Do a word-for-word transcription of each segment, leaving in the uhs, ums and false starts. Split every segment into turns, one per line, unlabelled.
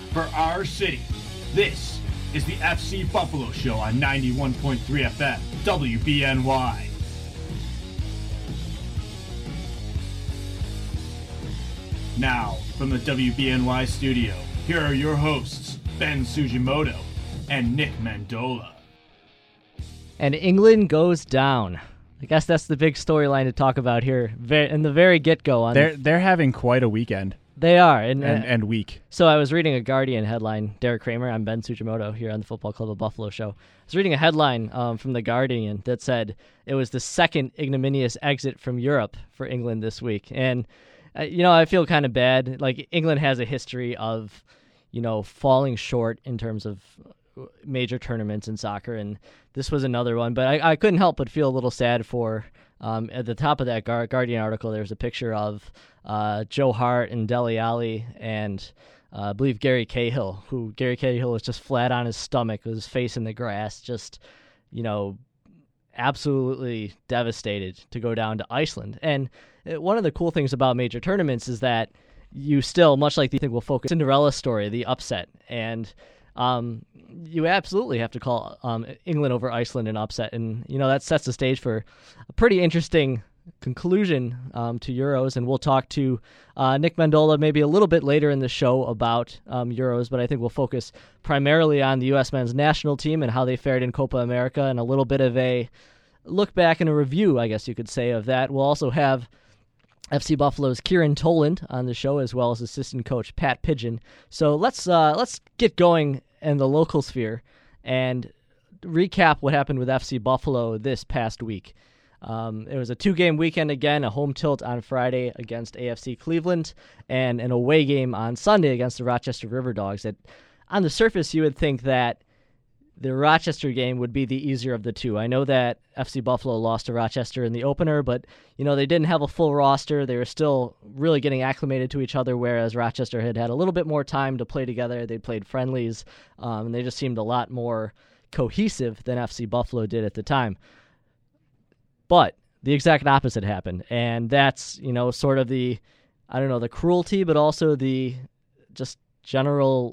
for our city. This is the F C Buffalo Show on ninety-one point three F M, W B N Y. Now, from the W B N Y studio, here are your hosts, Ben Sujimoto and Nick Mendola.
And England goes down. I guess that's the big storyline to talk about here in the very get-go. On
they're they're having quite a weekend.
They are, and
and, and week.
So I was reading a Guardian headline. Derek Kramer, I'm Ben Sujimoto here on the Football Club of Buffalo show. I was reading a headline um, from the Guardian that said it was the second ignominious exit from Europe for England this week, and uh, you know I feel kind of bad. Like England has a history of, you know, falling short in terms of major tournaments in soccer, and this was another one. But I, I couldn't help but feel a little sad for. Um, at the top of that Guardian article, there's a picture of uh, Joe Hart and Dele Alli and uh, I believe Gary Cahill, who Gary Cahill was just flat on his stomach with his face in the grass, just, you know, absolutely devastated to go down to Iceland. And one of the cool things about major tournaments is that you still, much like the thing we'll focus Cinderella story, the upset, and Um, you absolutely have to call um, England over Iceland an upset, and you know that sets the stage for a pretty interesting conclusion um, to Euros. And we'll talk to uh, Nick Mendola maybe a little bit later in the show about um, Euros, but I think we'll focus primarily on the U S men's national team and how they fared in Copa America, and a little bit of a look back and a review, I guess you could say, of that. We'll also have F C Buffalo's Kieran Toland on the show, as well as assistant coach Pat Pidgeon. So let's uh, let's get going in the local sphere and recap what happened with F C Buffalo this past week. Um, it was a two-game weekend again, a home tilt on Friday against A F C Cleveland, and an away game on Sunday against the Rochester River Dogs. That, on the surface, you would think that the Rochester game would be the easier of the two. I know that F C Buffalo lost to Rochester in the opener, but you know they didn't have a full roster. They were still really getting acclimated to each other, whereas Rochester had had a little bit more time to play together. They played friendlies, um, and they just seemed a lot more cohesive than F C Buffalo did at the time. But the exact opposite happened, and that's, you know, sort of the, I don't know, the cruelty, but also the just general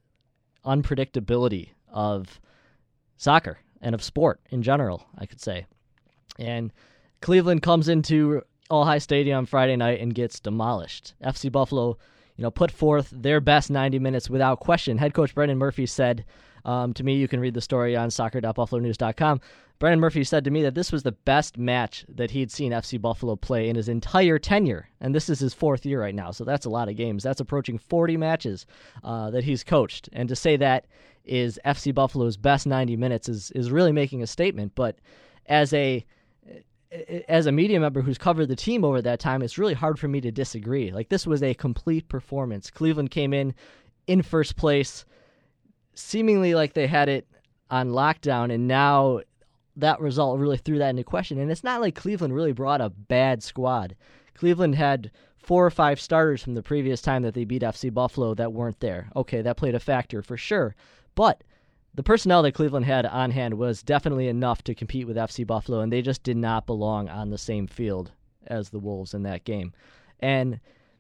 unpredictability of soccer and of sport in general, I could say. And Cleveland comes into All-High Stadium on Friday night and gets demolished. F C Buffalo, you know, put forth their best ninety minutes without question. Head coach Brendan Murphy said um, to me, you can read the story on soccer dot buffalo news dot com. Brendan Murphy said to me that this was the best match that he'd seen F C Buffalo play in his entire tenure, and this is his fourth year right now, so that's a lot of games. That's approaching forty matches uh, that he's coached, and to say that is F C Buffalo's best ninety minutes is is really making a statement. But as a as a media member who's covered the team over that time, it's really hard for me to disagree. Like, this was a complete performance. Cleveland came in in first place, seemingly like they had it on lockdown, and now that result really threw that into question. And it's not like Cleveland really brought a bad squad. Cleveland had four or five starters from the previous time that they beat F C Buffalo that weren't there. Okay, that played a factor for sure. But the personnel that Cleveland had on hand was definitely enough to compete with F C Buffalo, and they just did not belong on the same field as the Wolves in that game. And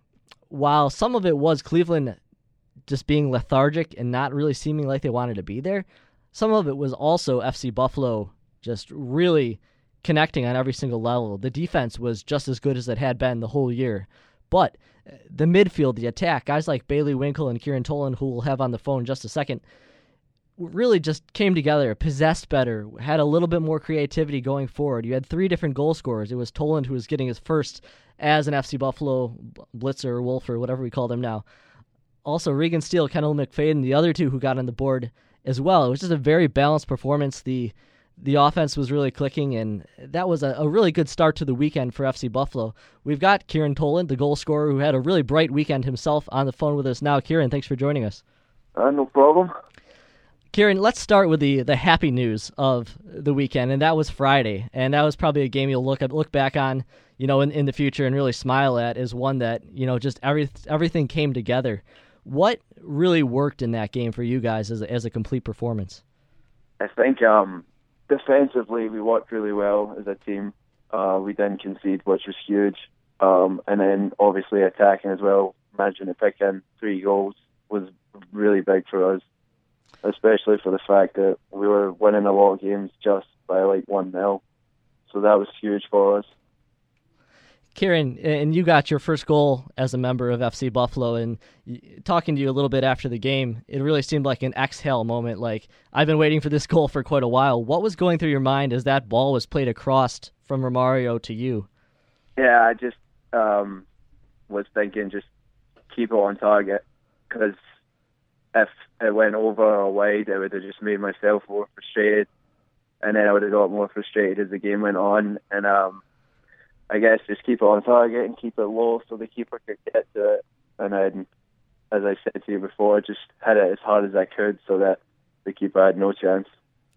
while some of it was Cleveland just being lethargic and not really seeming like they wanted to be there, some of it was also F C Buffalo just really connecting on every single level. The defense was just as good as it had been the whole year. But the midfield, the attack, guys like Bailey Winkle and Kieran Toland, who we'll have on the phone in just a second, really just came together, possessed better, had a little bit more creativity going forward. You had three different goal scorers. It was Toland who was getting his first as an F C Buffalo blitzer or wolf or whatever we call them now. Also, Regan Steele, Kendall McFadden, the other two who got on the board as well. It was just a very balanced performance. The the offense was really clicking, and that was a, a really good start to the weekend for F C Buffalo. We've got Kieran Toland, the goal scorer, who had a really bright weekend himself, on the phone with us now. Kieran, thanks for joining us.
Uh, no problem.
Kieran, let's start with the, the happy news of the weekend, and that was Friday. And that was probably a game you'll look at, look back on, you know, in, in the future and really smile at, as one that, you know, just every, everything came together. What really worked in that game for you guys as a, as a complete performance?
I think um, defensively we worked really well as a team. Uh, we didn't concede, which was huge. Um, and then obviously attacking as well, managing to pick in three goals was really big for us, especially for the fact that we were winning a lot of games just by like one nil. So that was huge for us.
Kieran, and you got your first goal as a member of F C Buffalo, and talking to you a little bit after the game, it really seemed like an exhale moment, like, I've been waiting for this goal for quite a while. What was going through your mind as that ball was played across from Romario to you?
Yeah, I just um, was thinking just keep it on target, because if it went over or wide, it would have just made myself more frustrated, and then I would have got more frustrated as the game went on, and um, I guess just keep it on target and keep it low so the keeper could get to it. And then, as I said to you before, just hit it as hard as I could so that the keeper had no chance.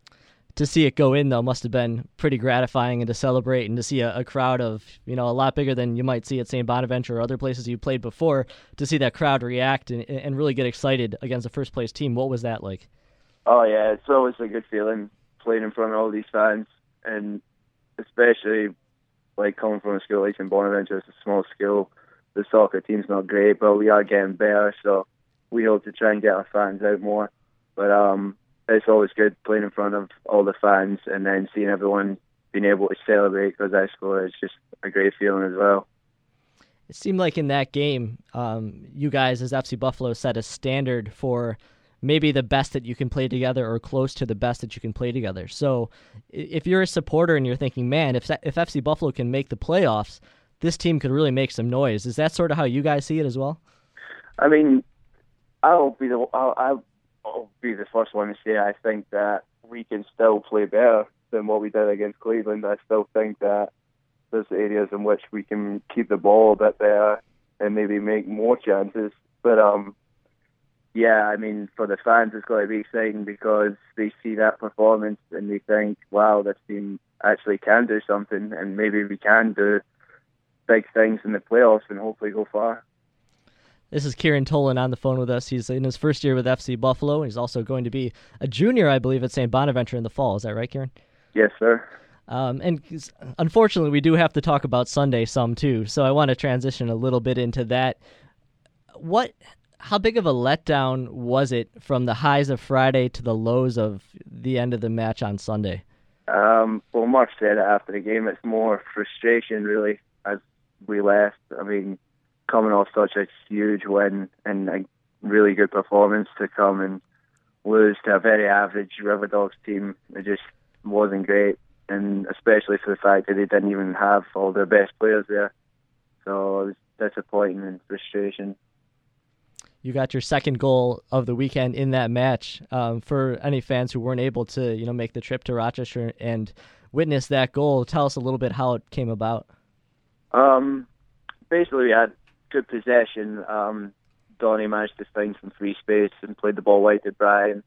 To see it go in, though, must have been pretty gratifying, and to celebrate and to see a, a crowd of, you know, a lot bigger than you might see at Saint Bonaventure or other places you played before, to see that crowd react and, and really get excited against the first-place team. What was that like?
Oh, yeah, it's always a good feeling playing in front of all these fans, and especially like coming from a school like Saint Bonaventure. It's a small school. The soccer team's not great, but we are getting better, so we hope to try and get our fans out more. But um, it's always good playing in front of all the fans and then seeing everyone being able to celebrate because I scored. It's just a great feeling as well.
It seemed like in that game, um, you guys as F C Buffalo set a standard for maybe the best that you can play together or close to the best that you can play together. So if you're a supporter and you're thinking, man, if if F C Buffalo can make the playoffs, this team could really make some noise. Is that sort of how you guys see it as well?
I mean, I'll be the I'll, I'll be the first one to say I think that we can still play better than what we did against Cleveland. I still think that there's areas in which we can keep the ball a bit better and maybe make more chances. But um. Yeah, I mean, for the fans, it's got to be exciting because they see that performance and they think, wow, this team actually can do something, and maybe we can do big things in the playoffs and hopefully go far.
This is Kieran Tolan on the phone with us. He's in his first year with F C Buffalo. He's also going to be a junior, I believe, at Saint Bonaventure in the fall. Is that right, Kieran?
Yes, sir.
Um, and unfortunately, we do have to talk about Sunday some, too, so I want to transition a little bit into that. What... How big of a letdown was it from the highs of Friday to the lows of the end of the match on Sunday?
Um, well, Mark said it after the game. It's more frustration, really, as we left. I mean, coming off such a huge win and a really good performance to come and lose to a very average River Dogs team, it just wasn't great. And especially for the fact that they didn't even have all their best players there. So it was disappointing and frustration.
You got your second goal of the weekend in that match. Um, for any fans who weren't able to, you know, make the trip to Rochester and witness that goal, tell us a little bit how it came about.
Um, basically, we had good possession. Um, Donny managed to find some free space and played the ball wide to Brian.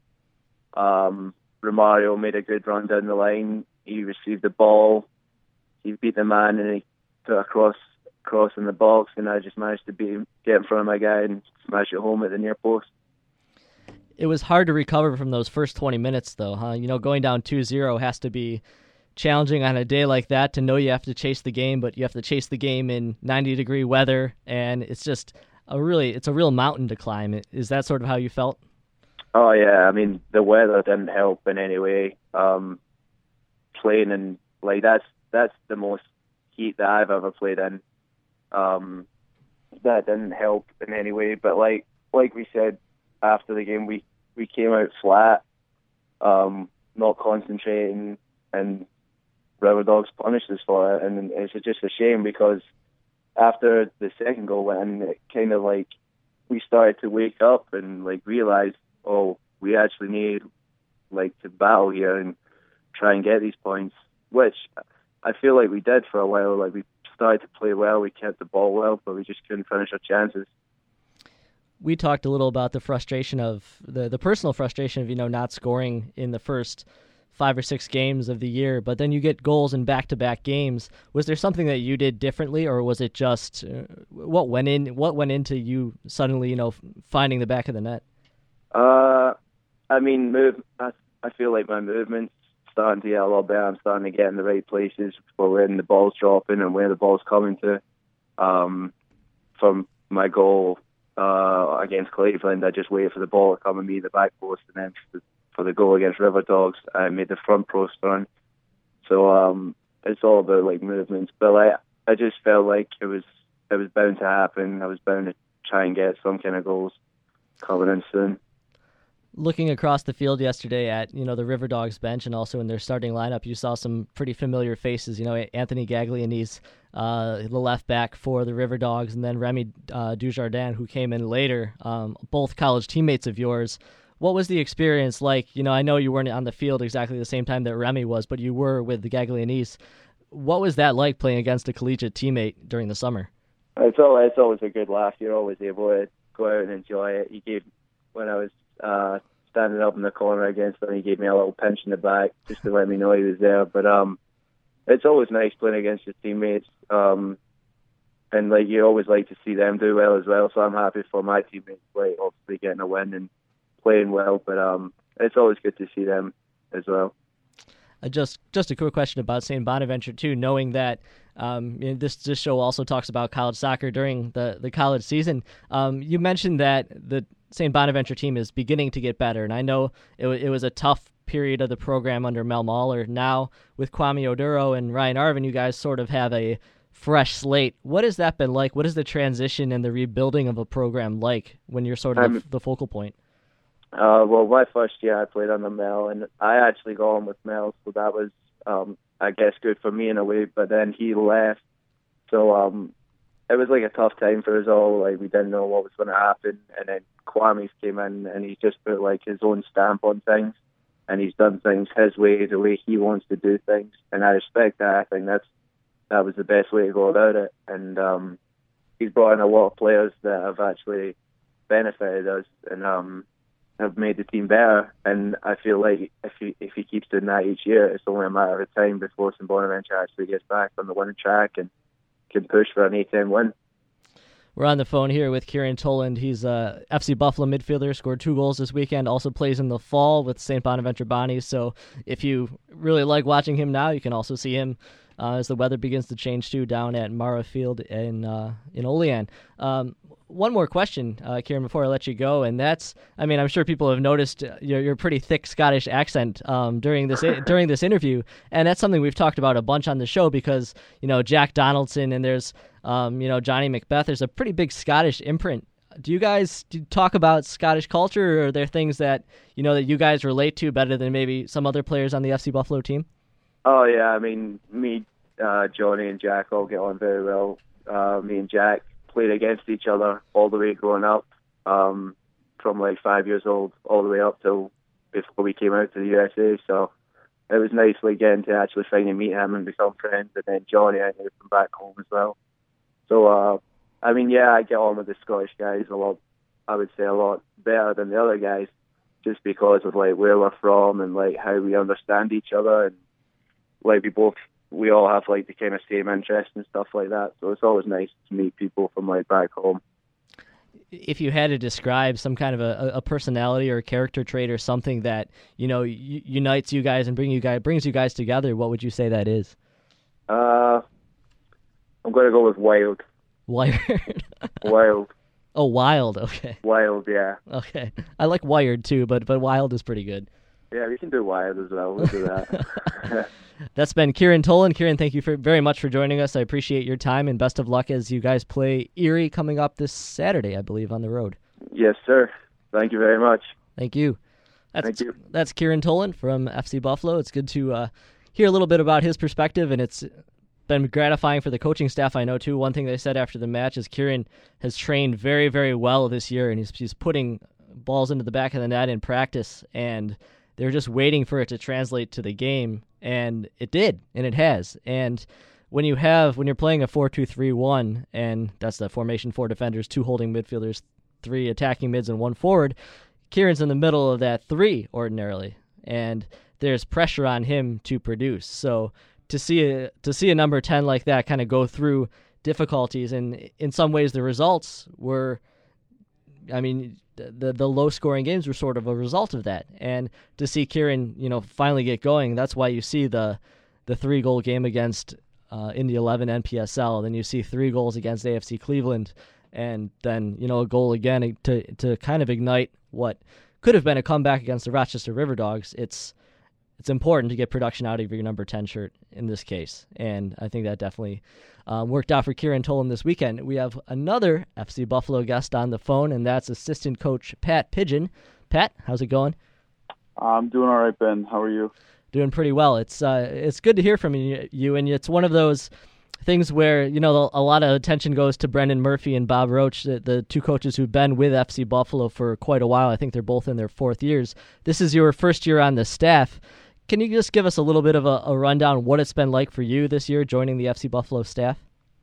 Um, Romario made a good run down the line. He received the ball. He beat the man and he put a cross cross in the box, and I just managed to be get in front of my guy and smash it home at the near post.
It was hard to recover from those first twenty minutes, though, huh? You know, going down two zero has to be challenging on a day like that, to know you have to chase the game, but you have to chase the game in ninety degree weather, and it's just a really, it's a real mountain to climb. Is that sort of how you felt?
Oh, yeah. I mean, the weather didn't help in any way. Um, playing in, like, that's, that's the most heat that I've ever played in. Um, that didn't help in any way, but like like we said after the game, we, we came out flat, um, not concentrating, and River Dogs punished us for it, and it's just a shame because after the second goal went in, it kind of like we started to wake up and like realize, oh, we actually need like to battle here and try and get these points, which I feel like we did for a while. Like we started to play well, we kept the ball well, but we just couldn't finish our chances.
We talked a little about the frustration of the the personal frustration of, you know, not scoring in the first five or six games of the year, but then you get goals in back-to-back games. Was there something that you did differently, or was it just uh, what went in? What went into you suddenly, you know, finding the back of the net?
Uh, I mean, move. I, I feel like my movement's starting to get a lot better. I'm starting to get in the right places for when the ball's dropping and where the ball's coming to. Um, from my goal, uh, against Cleveland, I just waited for the ball to come and meet the back post, and then for the, for the goal against River Dogs, I made the front post run. So um, it's all about like movements, but like I just felt like it was it was bound to happen. I was bound to try and get some kind of goals coming in soon.
Looking across the field yesterday at, you know, the River Dogs bench and also in their starting lineup, you saw some pretty familiar faces. You know, Anthony Gaglianese, uh, the left back for the River Dogs, and then Remy uh, Dujardin, who came in later, um, both college teammates of yours. What was the experience like? You know, I know you weren't on the field exactly the same time that Remy was, but you were with the Gaglianese. What was that like playing against a collegiate teammate during the summer?
It's always, it's always a good laugh. You're always able to go out and enjoy it. He gave, when I was uh, standing up in the corner against him, he gave me a little pinch in the back just to let me know he was there. But um, it's always nice playing against your teammates. Um, and like you always like to see them do well as well. So I'm happy for my teammates, like obviously getting a win and playing well. But um, it's always good to see them as well.
Uh, just just a quick question about Saint Bonaventure too. Knowing that um, you know, this this show also talks about college soccer during the, the college season. Um, you mentioned that the Saint Bonaventure team is beginning to get better, and I know it, it was a tough period of the program under Mel Mahler. Now with Kwame Oduro and Ryan Arvin, you guys sort of have a fresh slate. What has that been like? What is the transition and the rebuilding of a program like when you're sort of um, the, the focal point?
Uh, well, my first year I played under Mel, and I actually got on with Mel, so that was, um, I guess, good for me in a way. But then he left, so um, it was like a tough time for us all. Like we didn't know what was going to happen, and then Kwame's came in, and he just put like his own stamp on things, and he's done things his way, the way he wants to do things, and I respect that. I think that's that was the best way to go about it, and um, he's brought in a lot of players that have actually benefited us, and um. have made the team better, and I feel like if he if he keeps doing that each year, it's only a matter of time before Saint Bonaventure actually gets back on the winning track and can push for an A ten win.
We're on the phone here with Kieran Toland. He's a F C Buffalo midfielder, scored two goals this weekend, also plays in the fall with Saint Bonaventure Bonnies. So if you really like watching him now, you can also see him uh, as the weather begins to change too down at Mara Field in uh, in Olean. Um, one more question, uh, Kieran, before I let you go, and that's, I mean, I'm sure people have noticed your, your pretty thick Scottish accent um, during this during this interview, and that's something we've talked about a bunch on the show because, you know, Jack Donaldson and there's, um, you know, Johnny Macbeth, there's a pretty big Scottish imprint. Do you guys do you talk about Scottish culture, or are there things that, you know, that you guys relate to better than maybe some other players on the F C Buffalo team?
Oh, yeah, I mean, me, uh, Johnny and Jack all get on very well. Uh, me and Jack played against each other all the way growing up, um, from like five years old all the way up till before we came out to the U S A. So it was nice like getting to actually finally meet him and become friends. And then Johnny, I knew from back home as well. So uh, I mean, yeah, I get on with the Scottish guys a lot. I would say a lot better than the other guys, just because of like where we're from and like how we understand each other, and like we both. we all have like the kind of same interests and stuff like that. So it's always nice to meet people from like back home.
If you had to describe some kind of a, a personality or a character trait or something that, you know, u- unites you guys and bring you guys brings you guys together, what would you say that is?
Uh, I'm going to go with wild.
Wired.
Wild.
Oh, wild. Okay.
Wild, yeah.
Okay. I like wired too, but but wild is pretty good.
Yeah, we can do wild as well. We'll do that.
That's been Kieran Toland. Kieran, thank you for, very much for joining us. I appreciate your time, and best of luck as you guys play Erie coming up this Saturday, I believe, on the road.
Yes, sir. Thank you very much.
Thank you. That's,
Thank you.
That's Kieran Toland from F C Buffalo. It's good to uh, hear a little bit about his perspective, and it's been gratifying for the coaching staff, I know, too. One thing they said after the match is Kieran has trained very, very well this year, and he's, he's putting balls into the back of the net in practice, and they're just waiting for it to translate to the game, and it did, and it has. And when you have when you're playing a four two three one, and that's the formation: four defenders, two holding midfielders, three attacking mids, and one forward, Kieran's in the middle of that three ordinarily, and there's pressure on him to produce. So to see a to see a number ten like that kind of go through difficulties, and in some ways the results were, I mean, the the low scoring games were sort of a result of that. And to see Kieran, you know, finally get going, that's why you see the the three goal game against uh, Indy eleven N P S L. Then you see three goals against A F C Cleveland. and then, you know, a goal again to to kind of ignite what could have been a comeback against the Rochester River Dogs. It's it's important to get production out of your number ten shirt in this case, and I think that definitely um, worked out for Kieran Tolan this weekend. We have another F C Buffalo guest on the phone, and that's assistant coach Pat Pigeon. Pat, how's it going?
I'm doing all right, Ben. How are you?
Doing pretty well. It's uh, it's good to hear from you, you, and it's one of those things where, you know, a lot of attention goes to Brendan Murphy and Bob Roach, the, the two coaches who've been with F C Buffalo for quite a while. I think they're both in their fourth years. This is your first year on the staff. Can you just give us a little bit of a, a rundown of what it's been like for you this year joining the F C Buffalo staff?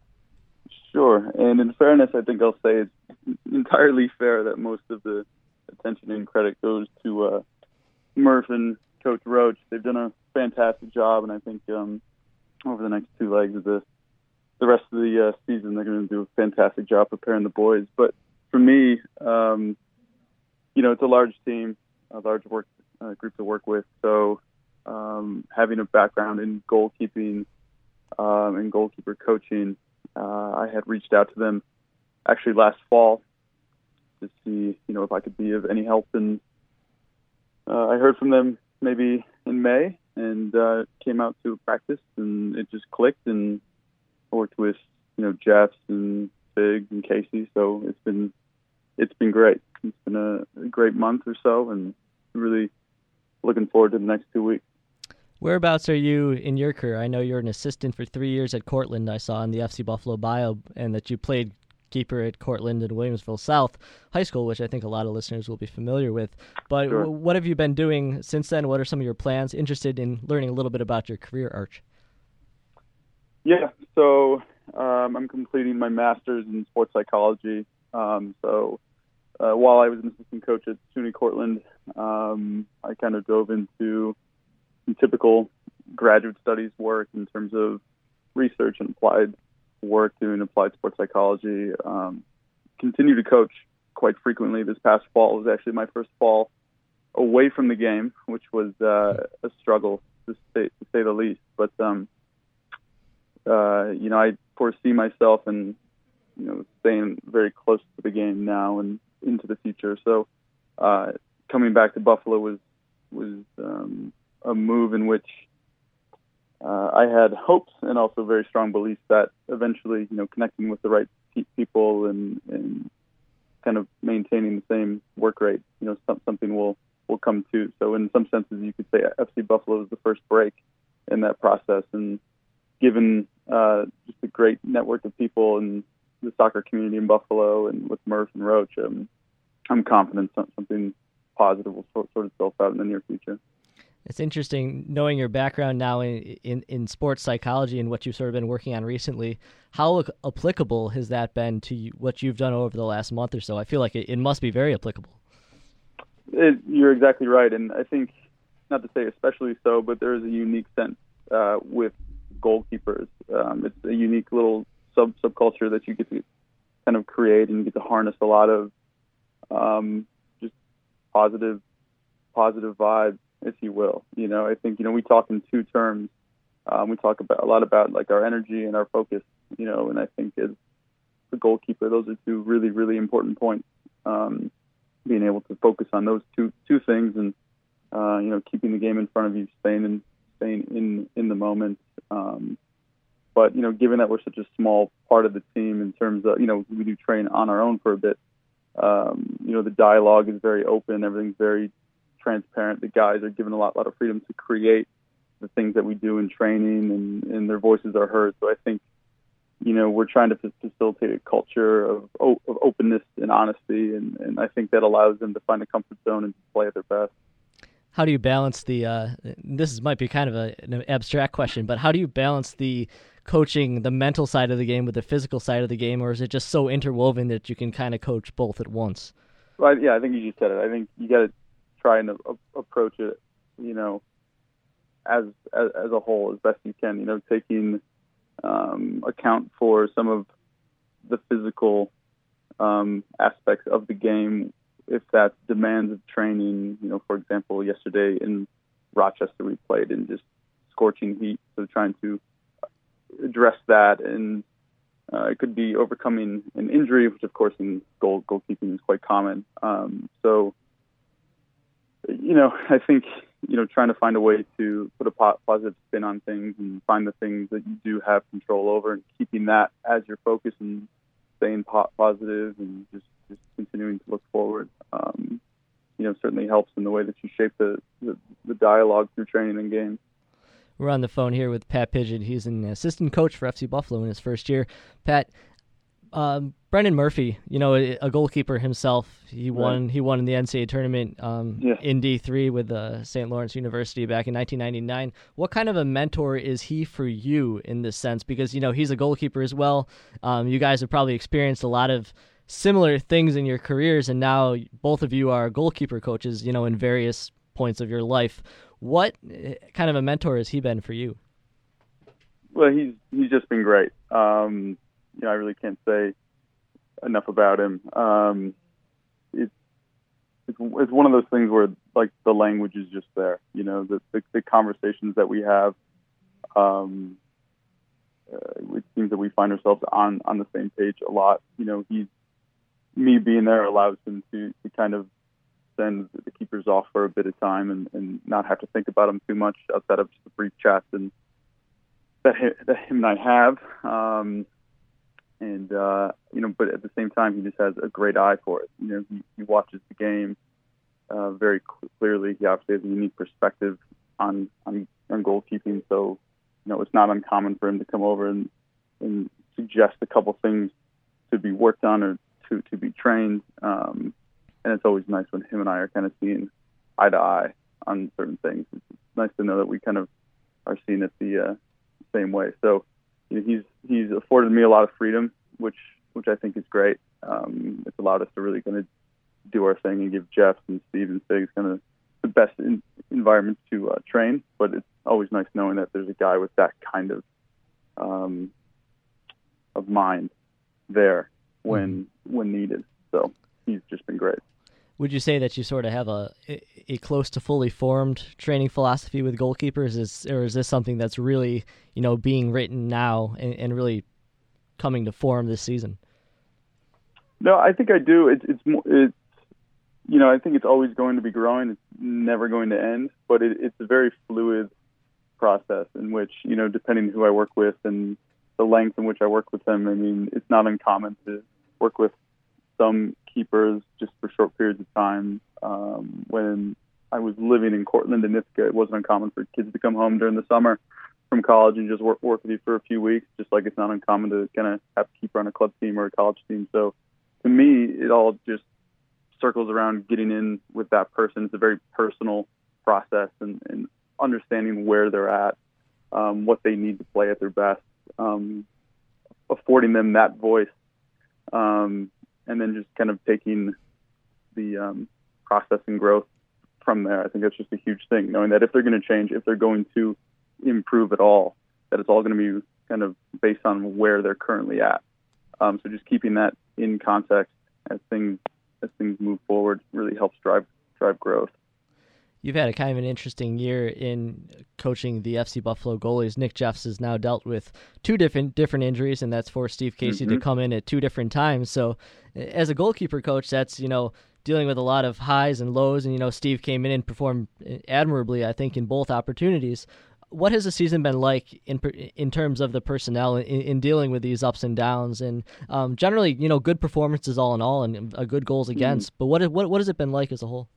Sure. And in fairness, I think I'll say it's entirely fair that most of the attention and credit goes to uh, Murph and Coach Roach. They've done a fantastic job, and I think um, over the next two legs of the the rest of the uh, season, they're going to do a fantastic job preparing the boys. But for me, um, you know, it's a large team, a large work uh, group to work with. So um, having a background in goalkeeping um, and goalkeeper coaching, uh, I had reached out to them actually last fall to see, you know, if I could be of any help. And uh, I heard from them maybe in May, and uh, came out to practice, and it just clicked. And I worked with, you know, Jeffs and Big and Casey, so it's been it's been great. It's been a, a great month or so, and really looking forward to the next two weeks.
Whereabouts are you in your career? I know you're an assistant for three years at Cortland. I saw in the F C Buffalo bio, and that you played keeper at Cortland and Williamsville South High School, which I think a lot of listeners will be familiar with. But
Sure.
What have you been doing since then? What are some of your plans? Interested in learning a little bit about your career arch.
Yeah, so um, I'm completing my master's in sports psychology. Um, so uh, while I was an assistant coach at SUNY Cortland, um, I kind of dove into some typical graduate studies work in terms of research and applied work doing applied sports psychology. Um, continue to coach quite frequently. This past fall was actually my first fall away from the game, which was uh, a struggle to say, to say the least. But um, uh, you know, I foresee myself and you know staying very close to the game now and into the future. So uh, coming back to Buffalo was was um, a move in which Uh, I had hopes and also very strong beliefs that eventually, you know, connecting with the right pe- people and, and kind of maintaining the same work rate, you know, some, something will, will come to. So in some senses, you could say F C Buffalo is the first break in that process. And given uh, just a great network of people in the soccer community in Buffalo and with Murph and Roach, um, I'm confident something positive will sort, sort itself out in the near future.
It's interesting knowing your background now in, in, in sports psychology and what you've sort of been working on recently. How applicable has that been to you, what you've done over the last month or so? I feel like it, it must be very applicable.
It, you're exactly right. And I think, not to say especially so, but there is a unique sense uh, with goalkeepers. Um, it's a unique little sub subculture that you get to kind of create, and you get to harness a lot of um, just positive, positive vibes, if you will. You know, I think, you know, we talk in two terms. Um, we talk about a lot about like our energy and our focus, you know, and I think as the goalkeeper, those are two really, really important points. Um, being able to focus on those two, two things and, uh, you know, keeping the game in front of you, staying in, staying in, in the moment. Um, but, you know, given that we're such a small part of the team in terms of, you know, we do train on our own for a bit, um, you know, the dialogue is very open. Everything's very transparent. The guys are given a lot, lot of freedom to create the things that we do in training, and, and their voices are heard. So I think, you know, we're trying to f- facilitate a culture of, o- of openness and honesty, and, and I think that allows them to find a comfort zone and to play at their best.
How do you balance the, uh, this is, might be kind of a, an abstract question, but how do you balance the coaching, the mental side of the game with the physical side of the game, or is it just so interwoven that you can kind of coach both at once?
Well, yeah, I think you just said it. I think you got to try and a- approach it, you know, as, as as a whole as best you can. You know, taking um, account for some of the physical um, aspects of the game, if that's demands of training. You know, for example, yesterday in Rochester we played in just scorching heat, so trying to address that and Uh, it could be overcoming an injury, which of course in goal goalkeeping is quite common. Um, so, you know, I think, you know, trying to find a way to put a po- positive spin on things and find the things that you do have control over, and keeping that as your focus and staying po- positive and just, just continuing to look forward, um, you know, certainly helps in the way that you shape the, the, the dialogue through training and games.
We're on the phone here with Pat Pidgeon. He's an assistant coach for F C Buffalo in his first year. Pat, um, Brendan Murphy, you know, a goalkeeper himself. He won. Right. He won in the N C double A tournament um, yeah. in D three with uh, Saint Lawrence University back in nineteen ninety-nine. What kind of a mentor is he for you in this sense? Because, you know, he's a goalkeeper as well. Um, you guys have probably experienced a lot of similar things in your careers, and now both of you are goalkeeper coaches, you know, in various points of your life. What kind of a mentor has he been for you?
Well, he's he's just been great. Um, you know, I really can't say enough about him. Um, it's, it's it's one of those things where, like, the language is just there. You know, the the, the conversations that we have. Um, uh, it seems that we find ourselves on, on the same page a lot. You know, he's me being there allows him to, to kind of send the keepers off for a bit of time and, and not have to think about them too much outside of just the brief chats and that him, that him and I have. Um, and, uh, you know, but at the same time, he just has a great eye for it. You know, he, he watches the game uh, very cl- clearly. He obviously has a unique perspective on, on, on goalkeeping. So, you know, it's not uncommon for him to come over and, and suggest a couple things to be worked on or to, to be trained. Um, And it's always nice when him and I are kind of seeing eye to eye on certain things. It's nice to know that we kind of are seeing it the uh, same way. So, you know, he's he's afforded me a lot of freedom, which which I think is great. Um, it's allowed us to really kind of do our thing and give Jeff and Steve and Figs kind of the best in, environment to uh, train. But it's always nice knowing that there's a guy with that kind of um, of mind there when mm-hmm. when needed. So he's just been great.
Would you say that you sort of have a a close to fully formed training philosophy with goalkeepers, is, or is this something that's really, you know, being written now and, and really coming to form this season?
No, I think I do. It's it's it's you know, I think it's always going to be growing. It's never going to end, but it, it's a very fluid process in which, you know, depending who I work with and the length in which I work with them, I mean, it's not uncommon to work with some keepers just for short periods of time. Um, when I was living in Cortland and Ithaca, it wasn't uncommon for kids to come home during the summer from college and just work, work with you for a few weeks, just like it's not uncommon to kind of have a keeper on a club team or a college team. So to me, it all just circles around getting in with that person. It's a very personal process and, and understanding where they're at, um, what they need to play at their best, um, affording them that voice, um, and then just kind of taking the um, process and growth from there. I think that's just a huge thing, knowing that if they're going to change, if they're going to improve at all, that it's all going to be kind of based on where they're currently at. Um, so just keeping that in context as things as things move forward really helps drive drive growth.
You've had a kind of an interesting year in coaching the F C Buffalo goalies. Nick Jeffs has now dealt with two different different injuries, and that's forced Steve Casey mm-hmm. to come in at two different times. So as a goalkeeper coach, that's, you know, dealing with a lot of highs and lows, and, you know, Steve came in and performed admirably, I think, in both opportunities. What has the season been like in in terms of the personnel in, in dealing with these ups and downs, and um, generally, you know, good performances all in all, and a good goals against? Mm. But what what what has it been like as a whole?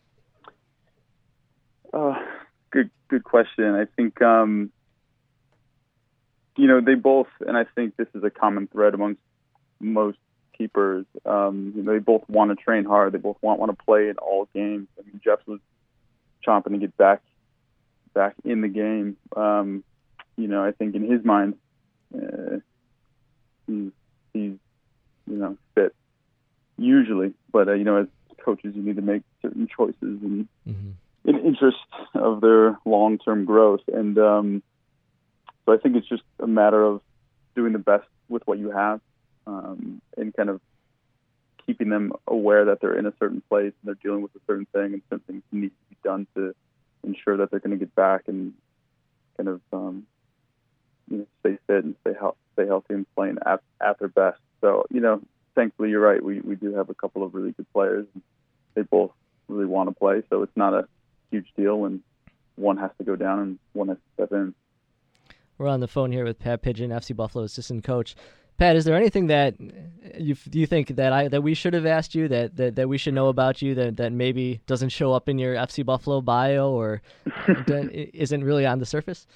Uh, good good question. I think um, you know, they both, and I think this is a common thread amongst most keepers. Um, you know, they both want to train hard. They both want want to play in all games. I mean, Jeff was chomping to get back. back in the game. Um, you know, I think in his mind, uh, he's, he's, you know, fit usually, but, uh, you know, as coaches, you need to make certain choices in, mm-hmm. in interest of their long-term growth. And um, so I think it's just a matter of doing the best with what you have, um, and kind of keeping them aware that they're in a certain place and they're dealing with a certain thing, and certain things need to be done to ensure that they're going to get back and kind of um, you know, stay fit and stay he- stay healthy and playing at, at their best. So, you know, thankfully, you're right. We we do have a couple of really good players. They both really want to play, so it's not a huge deal when one has to go down and one has to step in.
We're on the phone here with Pat Pidgeon, F C Buffalo assistant coach. Pat, is there anything that you do you think that I that we should have asked you that, that, that we should know about you that, that maybe doesn't show up in your F C Buffalo bio or isn't really on the surface?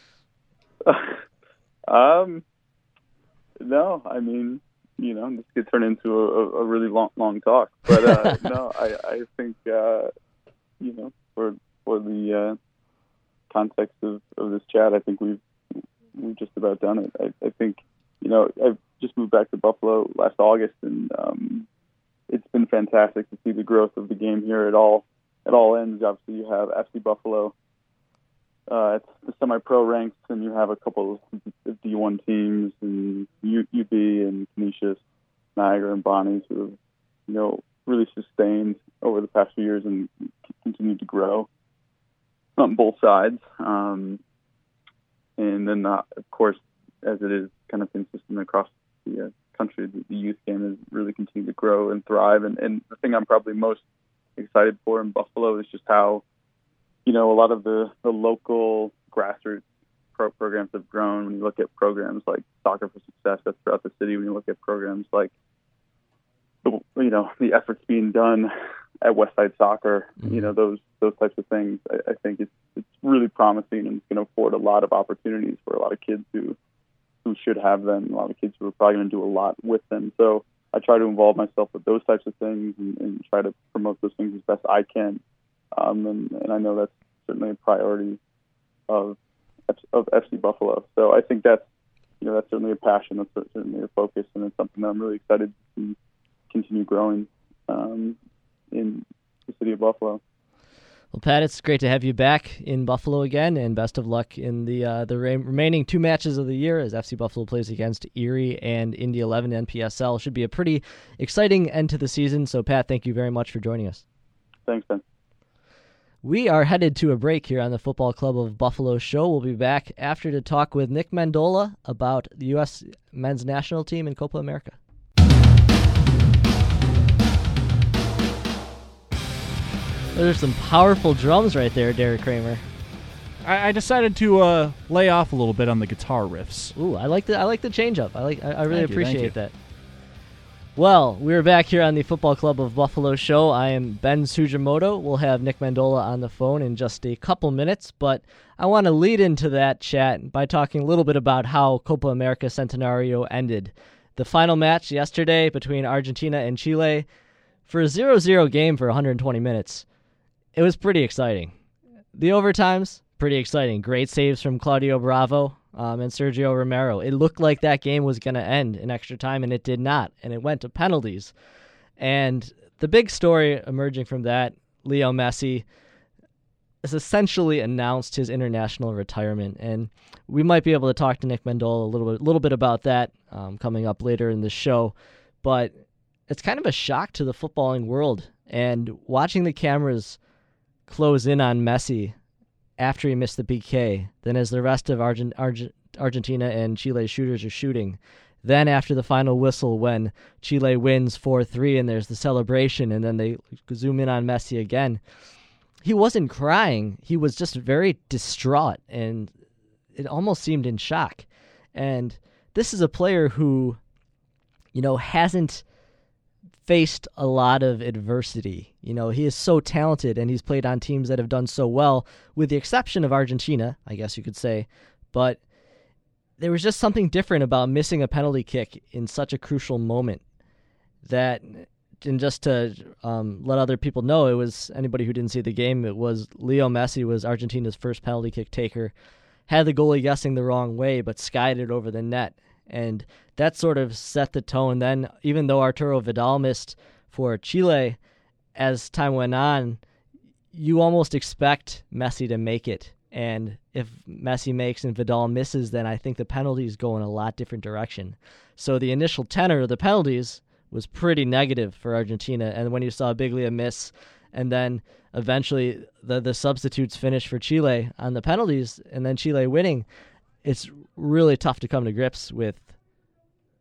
um, no, I mean, you know, this could turn into a, a really long, long talk. But uh, no, I, I think, uh, you know, for for the uh, context of, of this chat, I think we've we've just about done it. I, I think, you know, I've just moved back to Buffalo last August, and um, it's been fantastic to see the growth of the game here at all at all ends. Obviously, you have F C Buffalo uh, at the semi-pro ranks, and you have a couple of D one teams, and U- UB and Canisius, Niagara, and Bonnies who have, you know, really sustained over the past few years and continue to grow on both sides. Um, and then, uh, of course, as it is kind of consistent across the uh, country, the, the youth game has really continued to grow and thrive. And, and the thing I'm probably most excited for in Buffalo is just how, you know, a lot of the, the local grassroots pro- programs have grown. When you look at programs like Soccer for Success that's throughout the city, when you look at programs like, the, you know, the efforts being done at Westside Soccer, mm-hmm. you know, those those types of things, I, I think it's it's really promising, and it's going to afford a lot of opportunities for a lot of kids who who should have them, a lot of kids who are probably going to do a lot with them. So I try to involve myself with those types of things and, and try to promote those things as best I can. Um, and, and I know that's certainly a priority of of F C Buffalo. So I think that's, you know, that's certainly a passion, that's certainly a focus, and it's something that I'm really excited to see continue growing um, in the city of Buffalo.
Well, Pat, it's great to have you back in Buffalo again, and best of luck in the uh, the re- remaining two matches of the year as F C Buffalo plays against Erie and Indy eleven N P S L. Should be a pretty exciting end to the season. So, Pat, thank you very much for joining us.
Thanks, Ben.
We are headed to a break here on the Football Club of Buffalo show. We'll be back after to talk with Nick Mendola about the U S men's national team in Copa America. There's some powerful drums right there, Derek Kramer.
I, I decided to uh, lay off a little bit on the guitar riffs.
Ooh, I like the I like the change up. I like I, I really
Thank you, thank
appreciate
you.
that. Well, we're back here on the Football Club of Buffalo show. I am Ben Sujimoto. We'll have Nick Mendola on the phone in just a couple minutes, but I want to lead into that chat by talking a little bit about how Copa America Centenario ended. The final match yesterday between Argentina and Chile, for a zero zero game for one hundred twenty minutes. It was pretty exciting. The overtimes, pretty exciting. Great saves from Claudio Bravo um, and Sergio Romero. It looked like that game was going to end in extra time, and it did not. And it went to penalties. And the big story emerging from that, Leo Messi has essentially announced his international retirement. And we might be able to talk to Nick Mendola a little bit, little bit about that um, coming up later in the show. But it's kind of a shock to the footballing world. And watching the cameras close in on Messi after he missed the P K, then as the rest of Argent- Argent- Argentina and Chile shooters are shooting, then after the final whistle when Chile wins four three and there's the celebration, and then they zoom in on Messi again, he wasn't crying. He was just very distraught, and it almost seemed in shock. And this is a player who, you know, hasn't faced a lot of adversity. You know, he is so talented, and he's played on teams that have done so well, with the exception of Argentina, I guess you could say. But there was just something different about missing a penalty kick in such a crucial moment that, and just to um, let other people know, it was anybody who didn't see the game, it was Leo Messi was Argentina's first penalty kick taker, had the goalie guessing the wrong way, but skied it over the net. And that sort of set the tone. Then, even though Arturo Vidal missed for Chile, as time went on, you almost expect Messi to make it. And if Messi makes and Vidal misses, then I think the penalties go in a lot different direction. So the initial tenor of the penalties was pretty negative for Argentina. And when you saw Biglia miss, and then eventually the, the substitutes finish for Chile on the penalties, and then Chile winning, it's really tough to come to grips with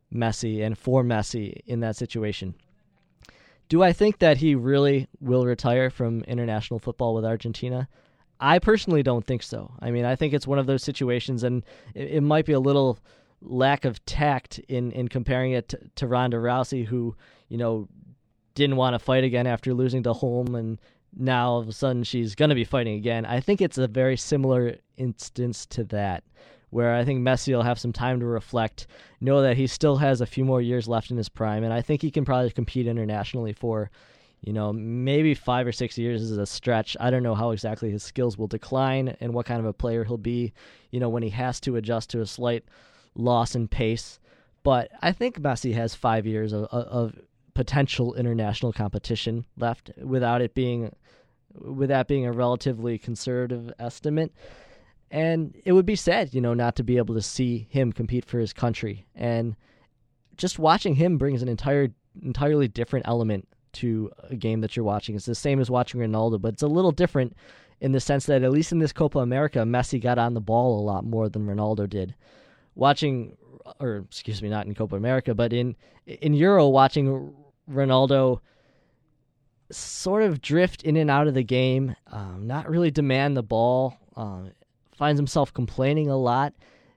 Messi and for Messi in that situation. Do I think that he really will retire from international football with Argentina? I personally don't think so. I mean, I think it's one of those situations, and it, it might be a little lack of tact in, in comparing it to, to Ronda Rousey, who, you know, didn't want to fight again after losing to Holm, and now all of a sudden she's going to be fighting again. I think it's a very similar instance to that, where I think Messi will have some time to reflect, know that he still has a few more years left in his prime, and I think he can probably compete internationally for, you know, maybe five or six years is a stretch. I don't know how exactly his skills will decline and what kind of a player he'll be, you know, when he has to adjust to a slight loss in pace. But I think Messi has five years of, of potential international competition left without it being, with that being a relatively conservative estimate. And it would be sad, you know, not to be able to see him compete for his country. And just watching him brings an entire, entirely different element to a game that you're watching. It's the same as watching Ronaldo, but it's a little different in the sense that at least in this Copa America, Messi got on the ball a lot more than Ronaldo did. Watching, or excuse me, not in Copa America, but in in Euro, watching Ronaldo sort of drift in and out of the game, um, not really demand the ball, um, finds himself complaining a lot.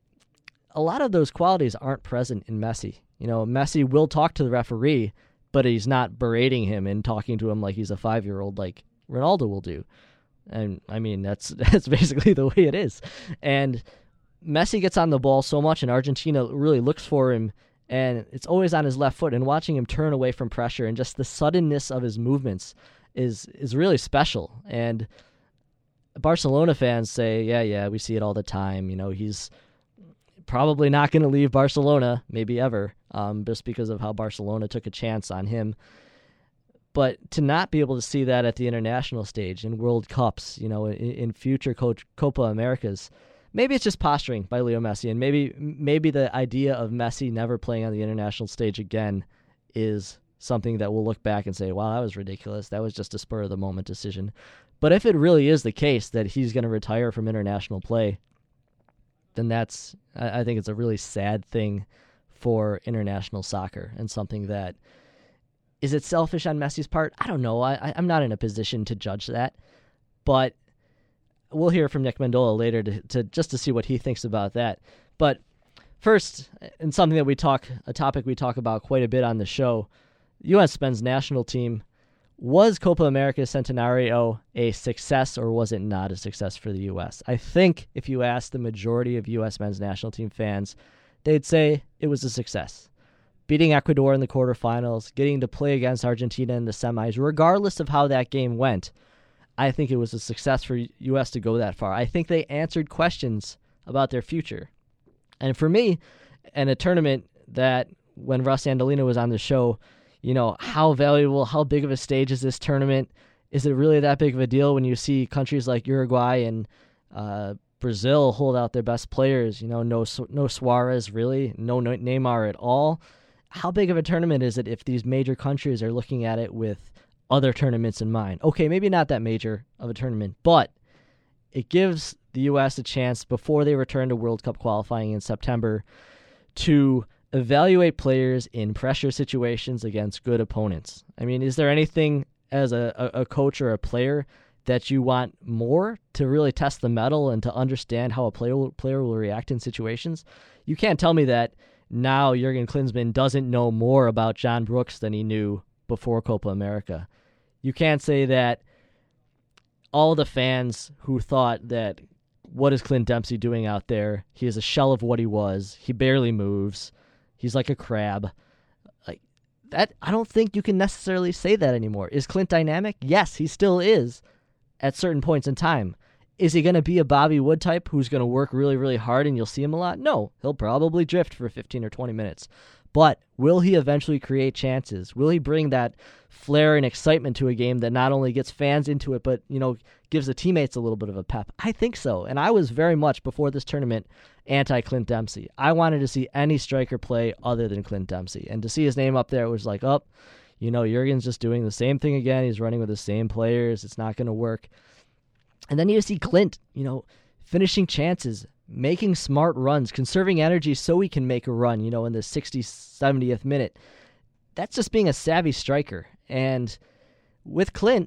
A lot of those qualities aren't present in Messi. You know, Messi will talk to the referee, but he's not berating him and talking to him like he's a five-year-old like Ronaldo will do. And, I mean, that's that's basically the way it is. And Messi gets on the ball so much, and Argentina really looks for him, and it's always on his left foot, and watching him turn away from pressure and just the suddenness of his movements is is really special. And Barcelona fans say, yeah, yeah, we see it all the time. You know, he's probably not going to leave Barcelona, maybe ever, um, just because of how Barcelona took a chance on him. But to not be able to see that at the international stage, in World Cups, you know, in, in future Copa Americas, maybe it's just posturing by Leo Messi, and maybe maybe the idea of Messi never playing on the international stage again is something that we'll look back and say, wow, that was ridiculous. That was just a spur-of-the-moment decision. But if it really is the case that he's going to retire from international play, then that's, I think it's a really sad thing for international soccer, and something that, is it selfish on Messi's part? I don't know. I, I'm not in a position to judge that, but we'll hear from Nick Mendola later to, to just to see what he thinks about that. But first, and something that we talk, a topic we talk about quite a bit on the show, U S men's national team. Was Copa America Centenario a success, or was it not a success for the U S? I think if you ask the majority of U S men's national team fans, they'd say it was a success. Beating Ecuador in the quarterfinals, getting to play against Argentina in the semis, regardless of how that game went, I think it was a success for U S to go that far. I think they answered questions about their future. And for me, in a tournament that, when Russ Andolino was on the show, you know, how valuable, how big of a stage is this tournament? Is it really that big of a deal when you see countries like Uruguay and uh, Brazil hold out their best players? You know, no no Suarez, really, no Neymar at all. How big of a tournament is it if these major countries are looking at it with other tournaments in mind? Okay, maybe not that major of a tournament, but it gives the U S a chance before they return to World Cup qualifying in September to evaluate players in pressure situations against good opponents. I mean, is there anything as a, a coach or a player that you want more to really test the mettle and to understand how a player will, player will react in situations? You can't tell me that now Jurgen Klinsmann doesn't know more about John Brooks than he knew before Copa America. You can't say that all the fans who thought that, what is Clint Dempsey doing out there? He is a shell of what he was. He barely moves. He's like a crab. Like that, I don't think you can necessarily say that anymore. Is Clint dynamic? Yes, he still is at certain points in time. Is he going to be a Bobby Wood type who's going to work really, really hard and you'll see him a lot? No, he'll probably drift for fifteen or twenty minutes. But will he eventually create chances? Will he bring that flair and excitement to a game that not only gets fans into it, but, you know, gives the teammates a little bit of a pep? I think so. And I was very much, before this tournament, anti-Clint Dempsey. I wanted to see any striker play other than Clint Dempsey. And to see his name up there, it was like, oh, you know, Jurgen's just doing the same thing again. He's running with the same players. It's not going to work. And then you see Clint, you know, finishing chances, making smart runs, conserving energy so he can make a run, you know, in the sixtieth, seventieth minute. That's just being a savvy striker. And with Clint,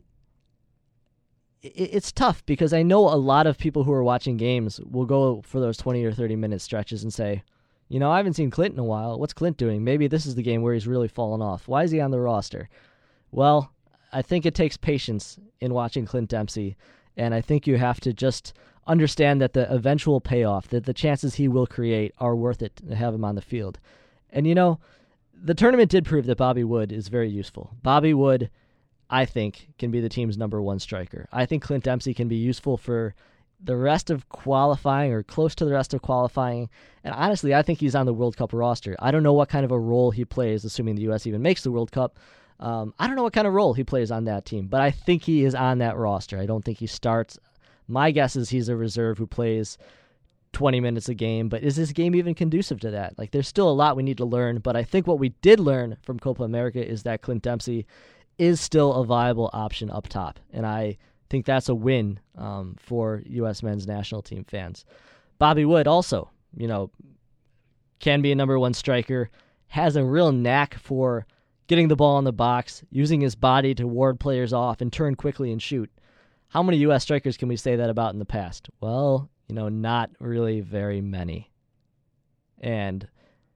it's tough because I know a lot of people who are watching games will go for those twenty or thirty minute stretches and say, you know, I haven't seen Clint in a while. What's Clint doing? Maybe this is the game where he's really fallen off. Why is he on the roster? Well, I think it takes patience in watching Clint Dempsey, and I think you have to just understand that the eventual payoff, that the chances he will create are worth it to have him on the field. And, you know, the tournament did prove that Bobby Wood is very useful. Bobby Wood, I think, can be the team's number one striker. I think Clint Dempsey can be useful for the rest of qualifying or close to the rest of qualifying. And honestly, I think he's on the World Cup roster. I don't know what kind of a role he plays, assuming the U S even makes the World Cup. Um, I don't know what kind of role he plays on that team, but I think he is on that roster. I don't think he starts. My guess is he's a reserve who plays twenty minutes a game, but is this game even conducive to that? Like, there's still a lot we need to learn, but I think what we did learn from Copa America is that Clint Dempsey is still a viable option up top, and I think that's a win um, for U S men's national team fans. Bobby Wood also, you know, can be a number one striker, has a real knack for getting the ball in the box, using his body to ward players off and turn quickly and shoot. How many U S strikers can we say that about in the past? Well, you know, not really very many. And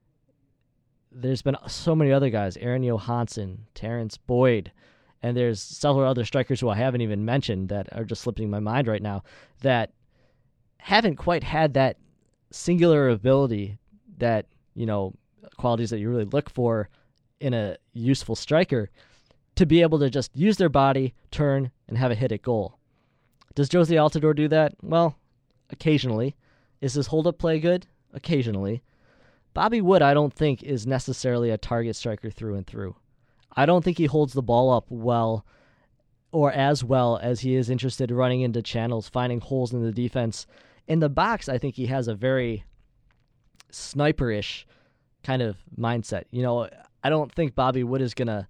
there's been so many other guys, Aaron Johansson, Terrence Boyd, and there's several other strikers who I haven't even mentioned that are just slipping my mind right now that haven't quite had that singular ability that, you know, qualities that you really look for in a useful striker to be able to just use their body, turn, and have a hit at goal. Does Jozy Altidore do that? Well, occasionally. Is his hold-up play good? Occasionally. Bobby Wood, I don't think, is necessarily a target striker through and through. I don't think he holds the ball up well or as well as he is interested in running into channels, finding holes in the defense. In the box, I think he has a very sniper-ish kind of mindset. You know, I don't think Bobby Wood is going to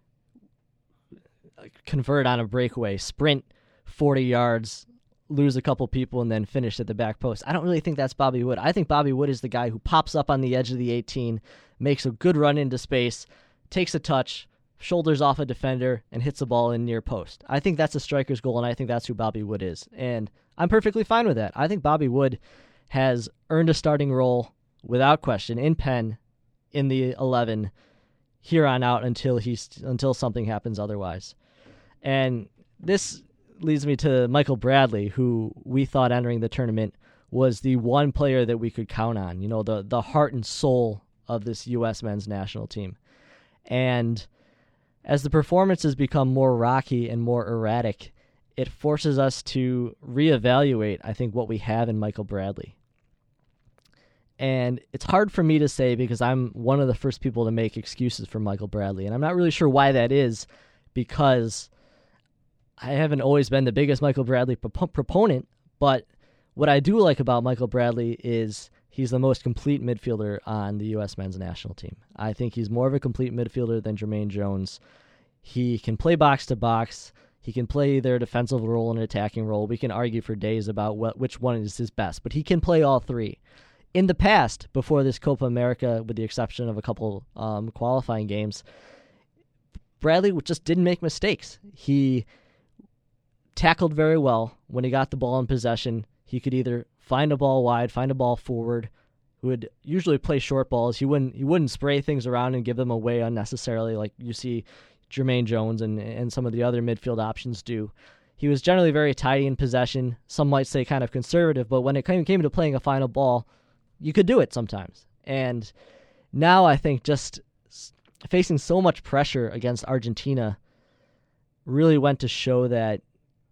convert on a breakaway, sprint forty yards, lose a couple people, and then finish at the back post. I don't really think that's Bobby Wood. I think Bobby Wood is the guy who pops up on the edge of the eighteen, makes a good run into space, takes a touch, shoulders off a defender, and hits the ball in near post. I think that's a striker's goal, and I think that's who Bobby Wood is. And I'm perfectly fine with that. I think Bobby Wood has earned a starting role without question in Penn in the eleven here on out until he's until something happens otherwise. And this leads me to Michael Bradley, who we thought entering the tournament was the one player that we could count on, you know, the the heart and soul of this U S men's national team. And as the performances become more rocky and more erratic, it forces us to reevaluate, I think, what we have in Michael Bradley. And it's hard for me to say because I'm one of the first people to make excuses for Michael Bradley. And I'm not really sure why that is, because I haven't always been the biggest Michael Bradley prop- proponent. But what I do like about Michael Bradley is he's the most complete midfielder on the U S men's national team. I think he's more of a complete midfielder than Jermaine Jones. He can play box to box. He can play either a defensive role and an attacking role. We can argue for days about what, which one is his best, but he can play all three. In the past, before this Copa America, with the exception of a couple um, qualifying games, Bradley just didn't make mistakes. He tackled very well. When he got the ball in possession, he could either find a ball wide, find a ball forward, who would usually play short balls. He wouldn't he wouldn't spray things around and give them away unnecessarily like you see Jermaine Jones and, and some of the other midfield options do. He was generally very tidy in possession. Some might say kind of conservative, but when it came, came to playing a final ball, you could do it sometimes. And now I think just facing so much pressure against Argentina really went to show that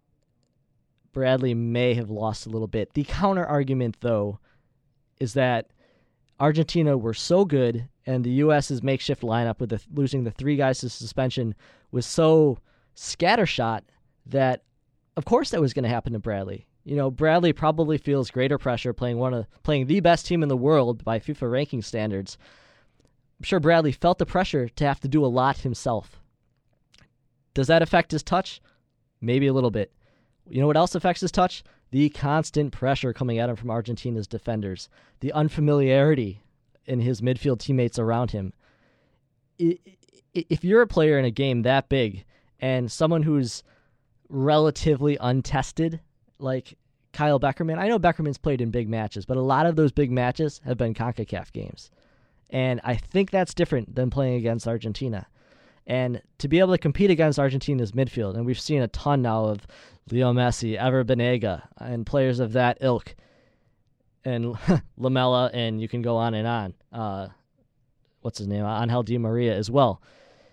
Bradley may have lost a little bit. The counter argument, though, is that Argentina were so good and the U S's makeshift lineup with the, losing the three guys to suspension was so scattershot that, of course, that was going to happen to Bradley. You know, Bradley probably feels greater pressure playing one of playing the best team in the world by FIFA ranking standards. I'm sure Bradley felt the pressure to have to do a lot himself. Does that affect his touch? Maybe a little bit. You know what else affects his touch? the constant pressure coming at him from Argentina's defenders, the unfamiliarity in his midfield teammates around him. If you're a player in a game that big and someone who's relatively untested, like Kyle Beckerman, I know Beckerman's played in big matches, but a lot of those big matches have been CONCACAF games. And I think that's different than playing against Argentina. And to be able to compete against Argentina's midfield, and we've seen a ton now of Leo Messi, Ever Banega, and players of that ilk, and Lamela, and you can go on and on. Uh, what's his name? Angel Di Maria as well.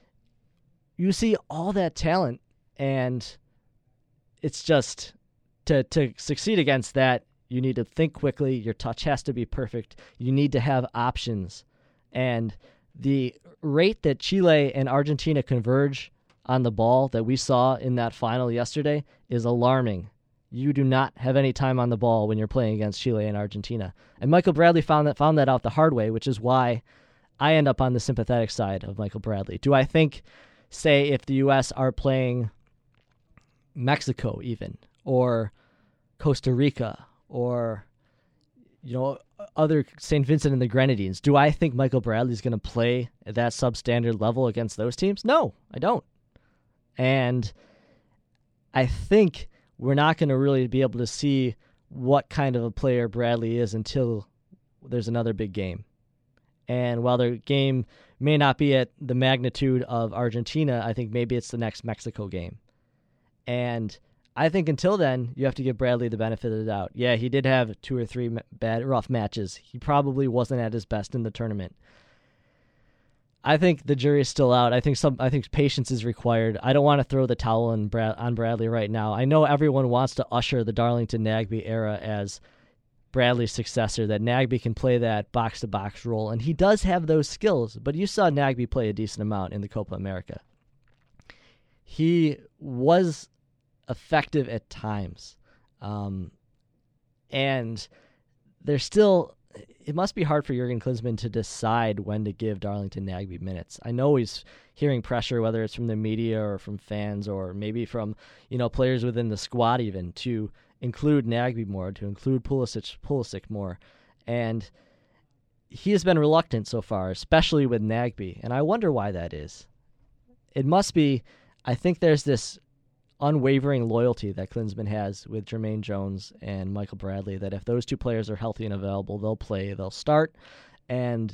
You see all that talent, and it's just, to, to succeed against that, you need to think quickly. Your touch has to be perfect. You need to have options. And the rate that Chile and Argentina converge on the ball that we saw in that final yesterday is alarming. You do not have any time on the ball when you're playing against Chile and Argentina. And Michael Bradley found that found that out the hard way, which is why I end up on the sympathetic side of Michael Bradley. Do I think, say, if the U S are playing Mexico even, or Costa Rica, or, you know, other Saint Vincent and the Grenadines, do I think Michael Bradley's going to play at that substandard level against those teams? No, I don't. And I think we're not going to really be able to see what kind of a player Bradley is until there's another big game. And while the game may not be at the magnitude of Argentina, I think maybe it's the next Mexico game. And I think until then, you have to give Bradley the benefit of the doubt. Yeah, he did have two or three bad, rough matches. He probably wasn't at his best in the tournament. I think the jury is still out. I think some. I think patience is required. I don't want to throw the towel in Brad, on Bradley right now. I know everyone wants to usher the Darlington Nagbe era as Bradley's successor, that Nagbe can play that box-to-box role, and he does have those skills, but you saw Nagbe play a decent amount in the Copa America. He was effective at times, um, and there's still... It must be hard for Jurgen Klinsmann to decide when to give Darlington Nagbe minutes. I know he's hearing pressure, whether it's from the media or from fans or maybe from, you know, players within the squad even, to include Nagbe more, to include Pulisic, Pulisic more. And he has been reluctant so far, especially with Nagbe, and I wonder why that is. It must be, I think there's this unwavering loyalty that Klinsmann has with Jermaine Jones and Michael Bradley, that if those two players are healthy and available, they'll play, they'll start, and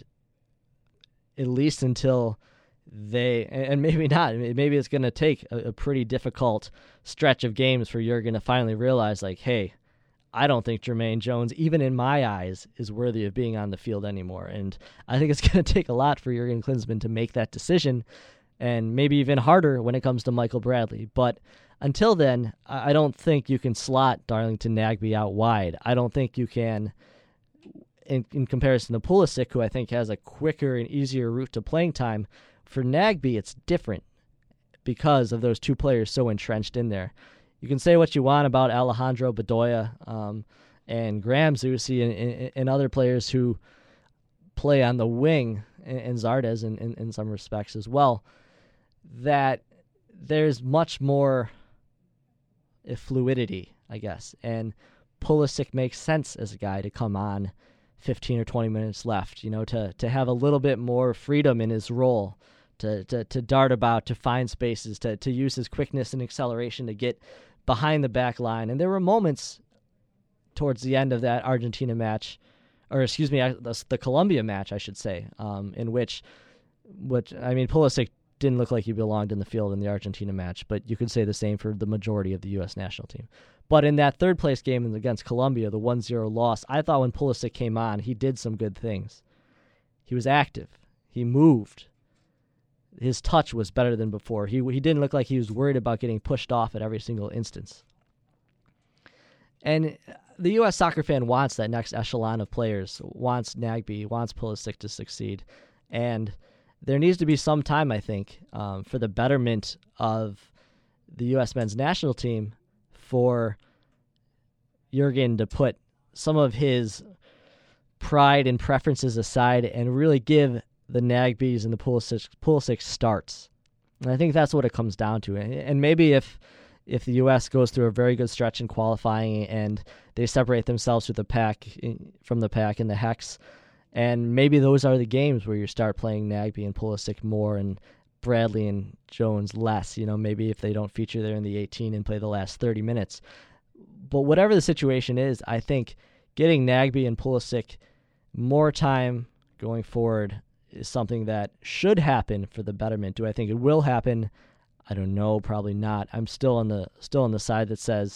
at least until they, and maybe not, maybe it's going to take a, a pretty difficult stretch of games for Jurgen to finally realize, like, hey, I don't think Jermaine Jones, even in my eyes, is worthy of being on the field anymore. And I think it's going to take a lot for Jurgen Klinsmann to make that decision, and maybe even harder when it comes to Michael Bradley. But until then, I don't think you can slot Darlington Nagbe out wide. I don't think you can, in, in comparison to Pulisic, who I think has a quicker and easier route to playing time. For Nagbe, it's different because of those two players so entrenched in there. You can say what you want about Alejandro Bedoya um, and Graham Zusi and, and, and other players who play on the wing, and, and Zardes in, in, in some respects as well, that there's much more fluidity, I guess. And Pulisic makes sense as a guy to come on fifteen or twenty minutes left, you know, to, to have a little bit more freedom in his role, to, to, to dart about, to find spaces, to, to use his quickness and acceleration to get behind the back line. And there were moments towards the end of that Argentina match, or excuse me, the, the Colombia match, I should say, um, in which, which, I mean, Pulisic didn't look like he belonged in the field in the Argentina match, but you could say the same for the majority of the U S national team. But in that third place game against Colombia, the one zero loss, I thought when Pulisic came on, he did some good things. He was active. He moved. His touch was better than before. He he didn't look like he was worried about getting pushed off at every single instance. And the U S soccer fan wants that next echelon of players, wants Nagbe, wants Pulisic to succeed. And there needs to be some time, I think, um, for the betterment of the U S men's national team, for Jurgen to put some of his pride and preferences aside and really give the Nagbes and the Pulisic, Pulisic starts. And I think that's what it comes down to. And maybe if if the U S goes through a very good stretch in qualifying and they separate themselves with the pack from the pack in the Hex, and maybe those are the games where you start playing Nagbe and Pulisic more and Bradley and Jones less, you know, maybe if they don't feature there in the eighteen and play the last thirty minutes. But whatever the situation is, I think getting Nagbe and Pulisic more time going forward is something that should happen for the betterment. Do I think it will happen? I don't know, probably not. I'm still on the still on the side that says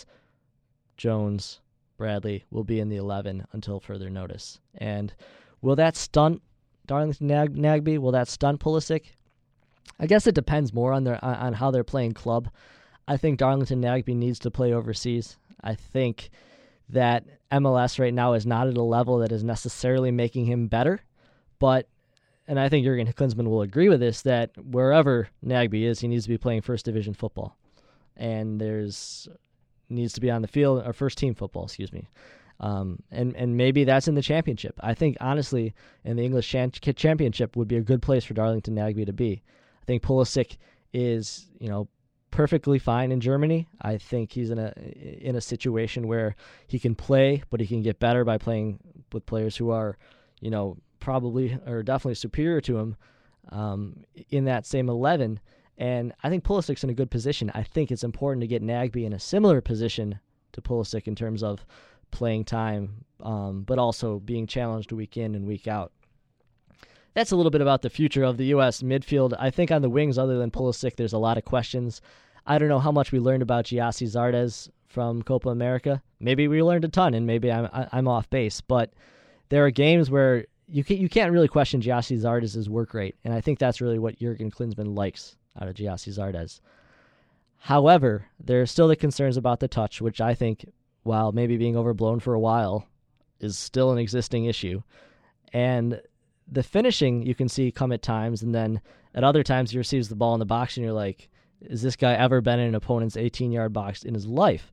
Jones, Bradley will be in the eleven until further notice. And will that stunt Darlington Nag- Nagbe? Will that stunt Pulisic? I guess it depends more on their on how they're playing club. I think Darlington Nagbe needs to play overseas. I think that M L S right now is not at a level that is necessarily making him better, but, and I think Jurgen Klinsmann will agree with this, that wherever Nagbe is, he needs to be playing first division football, and there's needs to be on the field, or first team football, excuse me. Um, and, and maybe that's in the championship. I think, honestly, in the English championship would be a good place for Darlington Nagbe to be. I think Pulisic is, you know, perfectly fine in Germany. I think he's in a in a situation where he can play, but he can get better by playing with players who are, you know, probably or definitely superior to him um, in that same eleven. And I think Pulisic's in a good position. I think it's important to get Nagbe in a similar position to Pulisic in terms of playing time, um, but also being challenged week in and week out. That's a little bit about the future of the U S midfield. I think on the wings, other than Pulisic, there's a lot of questions. I don't know how much we learned about Gyasi Zardes from Copa America. Maybe we learned a ton, and maybe I'm I'm off base. But there are games where you can't, you can't really question Gyasi Zardes' work rate, and I think that's really what Jurgen Klinsmann likes out of Gyasi Zardes. However, there are still the concerns about the touch, which I think, while maybe being overblown for a while, is still an existing issue. And the finishing you can see come at times, and then at other times he receives the ball in the box and you're like, is this guy ever been in an opponent's eighteen-yard box in his life?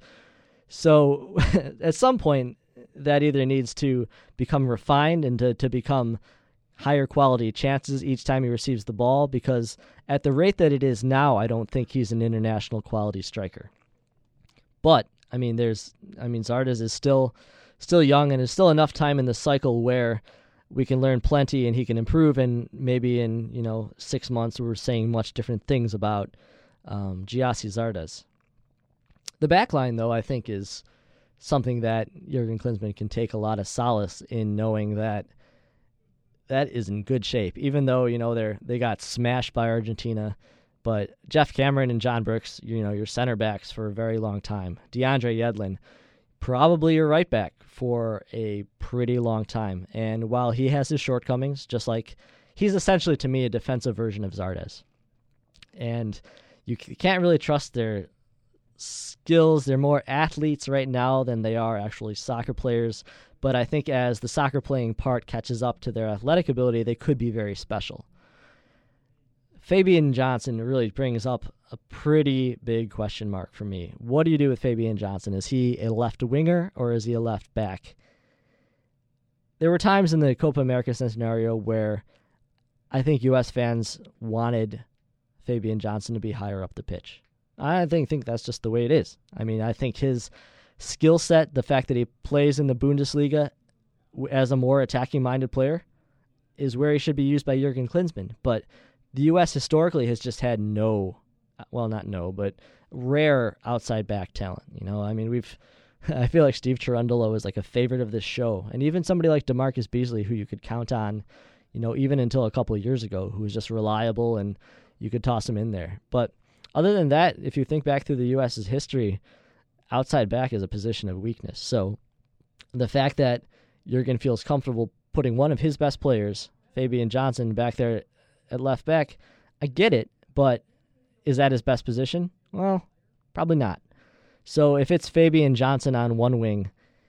So at some point, that either needs to become refined and to, to become higher quality chances each time he receives the ball, because at the rate that it is now, I don't think he's an international quality striker. But, I mean, there's, I mean, Zardes is still, still young, and there's still enough time in the cycle where we can learn plenty and he can improve, and maybe in, you know, six months we're saying much different things about um, Gyasi Zardes. The back line, though, I think is something that Jurgen Klinsmann can take a lot of solace in, knowing that that is in good shape, even though, you know, they're, they got smashed by Argentina. But Jeff Cameron and John Brooks, you know, your center backs for a very long time. DeAndre Yedlin, probably your right back for a pretty long time. And while he has his shortcomings, just like he's essentially, to me, a defensive version of Zardes. And you can't really trust their skills. They're more athletes right now than they are actually soccer players. But I think as the soccer playing part catches up to their athletic ability, they could be very special. Fabian Johnson really brings up a pretty big question mark for me. What do you do with Fabian Johnson? Is he a left winger or is he a left back? There were times in the Copa America scenario where I think U S fans wanted Fabian Johnson to be higher up the pitch. I think, think that's just the way it is. I mean, I think his skill set, the fact that he plays in the Bundesliga as a more attacking-minded player, is where he should be used by Jurgen Klinsmann. But the U S historically has just had no, well, not no, but rare outside back talent. You know, I mean, we've, I feel like Steve Cherundolo is like a favorite of this show. And even somebody like DeMarcus Beasley, who you could count on, you know, even until a couple of years ago, who was just reliable and you could toss him in there. But other than that, if you think back through the U S's history, outside back is a position of weakness. So the fact that Jurgen feels comfortable putting one of his best players, Fabian Johnson, back there at left back, I get it, but is that his best position? Well, probably not. So if it's Fabian Johnson on one wing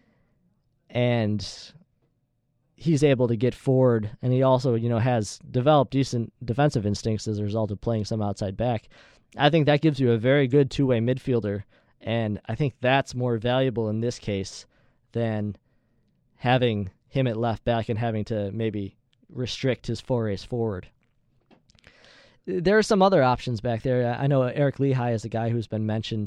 and he's able to get forward, and he also, you know, has developed decent defensive instincts as a result of playing some outside back, I think that gives you a very good two-way midfielder, and I think that's more valuable in this case than having him at left back and having to maybe restrict his forays forward. There are some other options back there. I know Eric Lehigh is a guy who's been mentioned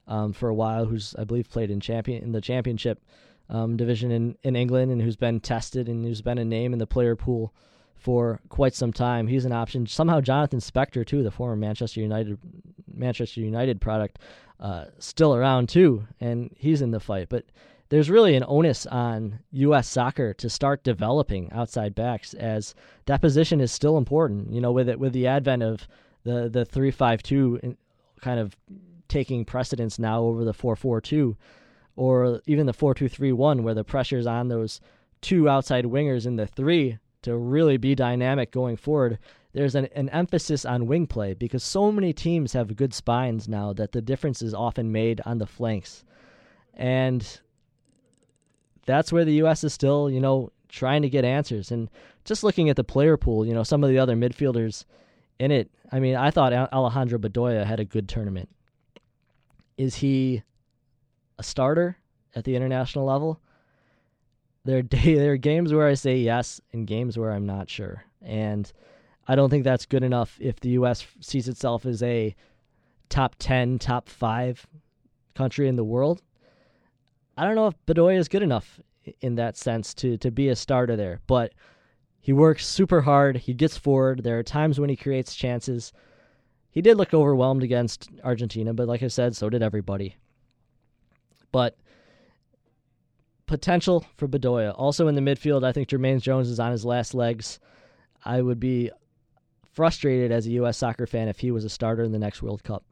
um, for a while, who's I believe played in champion in the championship um, division in, in England, and who's been tested and who's been a name in the player pool for quite some time. He's an option. Somehow Jonathan Spector too, the former Manchester United Manchester United product, uh, still around too, and he's in the fight. But there's really an onus on U S soccer to start developing outside backs, as that position is still important. You know, with it with the advent of the the three five two kind of taking precedence now over the four four two, or even the four two three one, where the pressure's on those two outside wingers in the three to really be dynamic going forward. There's an, an emphasis on wing play, because so many teams have good spines now that the difference is often made on the flanks. And that's where the U S is still, you know, trying to get answers. And just looking at the player pool, you know, some of the other midfielders in it, I mean, I thought Alejandro Bedoya had a good tournament. Is he a starter at the international level? There are, day, there are games where I say yes and games where I'm not sure. And I don't think that's good enough if the U S sees itself as a top ten, top five country in the world. I don't know if Bedoya is good enough in that sense to, to be a starter there, but he works super hard. He gets forward. There are times when he creates chances. He did look overwhelmed against Argentina, but like I said, so did everybody. But potential for Bedoya. Also in the midfield, I think Jermaine Jones is on his last legs. I would be frustrated as a U S soccer fan if he was a starter in the next World Cup.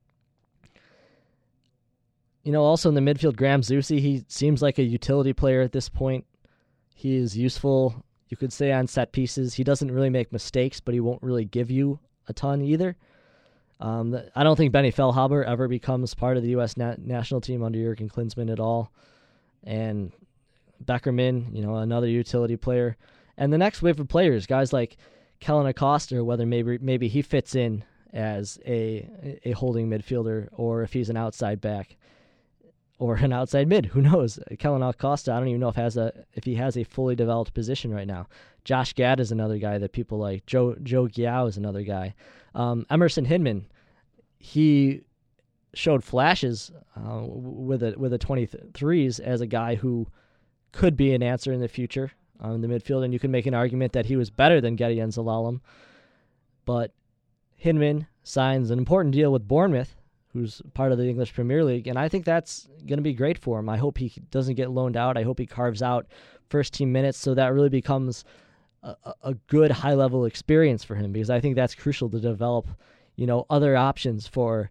You know, also in the midfield, Graham Zusi, he seems like a utility player at this point. He is useful, you could say, on set pieces. He doesn't really make mistakes, but he won't really give you a ton either. Um, I don't think Benny Feilhaber ever becomes part of the U S na- national team under Jurgen Klinsmann at all. And Beckerman, you know, another utility player. And the next wave of players, guys like Kellen Acosta, whether maybe maybe he fits in as a a holding midfielder, or if he's an outside back or an outside mid, who knows? Kellen Acosta, I don't even know if has a if he has a fully developed position right now. Josh Gad is another guy that people like. Joe Joe Giao is another guy. Um, Emerson Hinman, he showed flashes uh, with a with a twenty-threes as a guy who could be an answer in the future on the midfield, and you can make an argument that he was better than Gedion Zelalem. But Hinman signs an important deal with Bournemouth, who's part of the English Premier League, and I think that's going to be great for him. I hope he doesn't get loaned out. I hope he carves out first team minutes, so that really becomes a, a good high-level experience for him, because I think that's crucial to develop, you know, other options for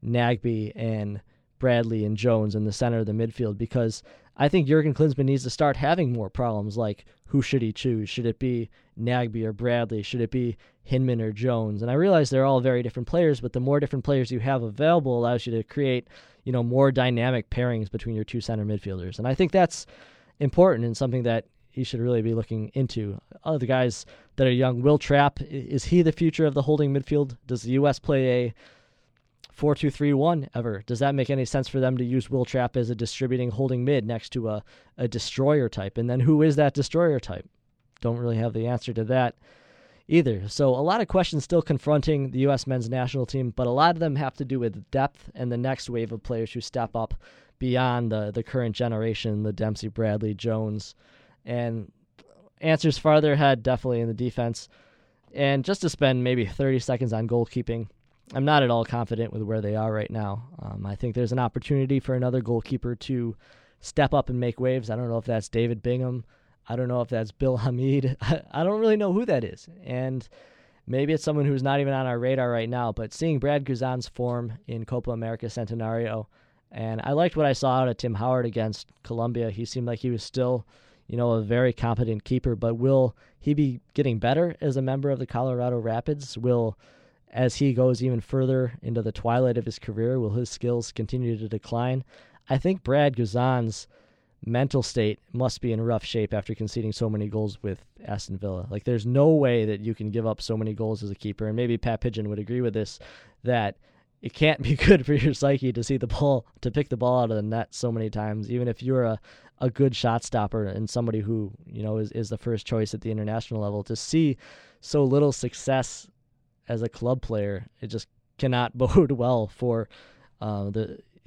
Nagbe and Bradley and Jones in the center of the midfield, because I think Jurgen Klinsmann needs to start having more problems like, who should he choose? Should it be Nagbe or Bradley? Should it be Hinman or Jones? And I realize they're all very different players, but the more different players you have available allows you to create, you know, more dynamic pairings between your two center midfielders. And I think that's important and something that he should really be looking into. Other guys that are young, Will Trapp, is he the future of the holding midfield? Does the U S play a four two three one ever? Does that make any sense for them to use Will Trapp as a distributing holding mid next to a, a destroyer type? And then who is that destroyer type? Don't really have the answer to that either. So a lot of questions still confronting the U S men's national team, but a lot of them have to do with depth and the next wave of players who step up beyond the, the current generation, the Dempsey, Bradley, Jones, and answers farther ahead definitely in the defense. And just to spend maybe thirty seconds on goalkeeping, I'm not at all confident with where they are right now. Um, I think there's an opportunity for another goalkeeper to step up and make waves. I don't know if that's David Bingham. I don't know if that's Bill Hamid. I, I don't really know who that is. And maybe it's someone who's not even on our radar right now. But seeing Brad Guzan's form in Copa America Centenario, and I liked what I saw out of Tim Howard against Colombia. He seemed like he was still, you know, a very competent keeper. But will he be getting better as a member of the Colorado Rapids? Will As he goes even further into the twilight of his career, will his skills continue to decline? I think Brad Guzan's mental state must be in rough shape after conceding so many goals with Aston Villa. Like, there's no way that you can give up so many goals as a keeper, and maybe Pat Pigeon would agree with this, that it can't be good for your psyche to see the ball, to pick the ball out of the net so many times, even if you're a, a good shot stopper and somebody who, you know, is, is the first choice at the international level. To see so little success as a club player, it just cannot bode well for uh, the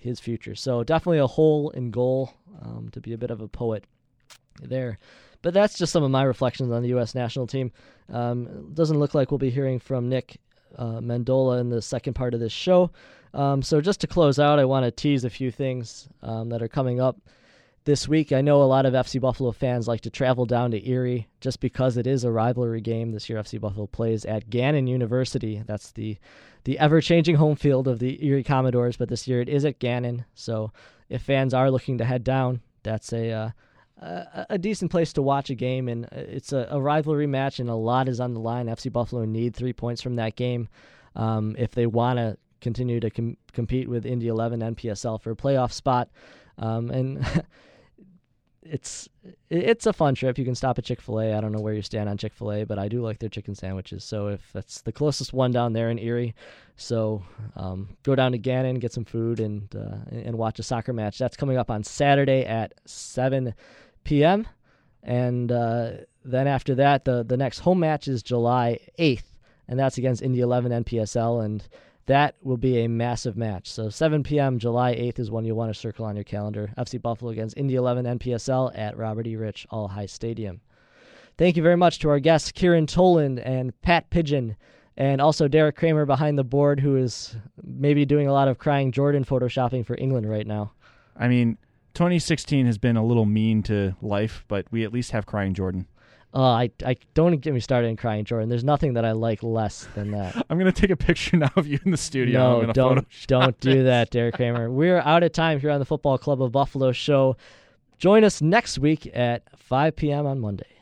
his future. So definitely a hole in goal, um, to be a bit of a poet there. But that's just some of my reflections on the U S national team. Um, it doesn't look like we'll be hearing from Nick uh, Mendola in the second part of this show. Um, so just to close out, I want to tease a few things um, that are coming up this week. I know a lot of F C Buffalo fans like to travel down to Erie just because it is a rivalry game. This year F C Buffalo plays at Gannon University. That's the the ever-changing home field of the Erie Commodores, but this year it is at Gannon. So if fans are looking to head down, that's a uh, a, a decent place to watch a game, and it's a, a rivalry match, and a lot is on the line. F C Buffalo need three points from that game um, if they want to continue to com- compete with Indy eleven N P S L for a playoff spot. Um, and It's it's a fun trip. You can stop at Chick-fil-A. I don't know where you stand on Chick-fil-A, but I do like their chicken sandwiches. So if that's the closest one down there in Erie, so um, go down to Gannon, get some food, and uh, and watch a soccer match. That's coming up on Saturday at seven p.m. And uh, then after that, the, the next home match is July eighth, and that's against Indy eleven N P S L, and that will be a massive match. So seven p.m. July eighth is one you'll want to circle on your calendar. F C Buffalo against Indy eleven N P S L at Robert E. Rich All-High Stadium. Thank you very much to our guests, Kieran Toland and Pat Pigeon, and also Derek Kramer behind the board, who is maybe doing a lot of Crying Jordan photoshopping for England right now.
I mean, twenty sixteen has been a little mean to life, but we at least have Crying Jordan.
Uh, I, I don't get me started in Crying Jordan. There's nothing that I like less than that.
I'm going to take a picture now of you in the studio.
No,
I'm gonna
don't
Photoshop
don't do
it.
that, Derek Kramer. We're out of time here on the Football Club of Buffalo show. Join us next week at five p.m. on Monday.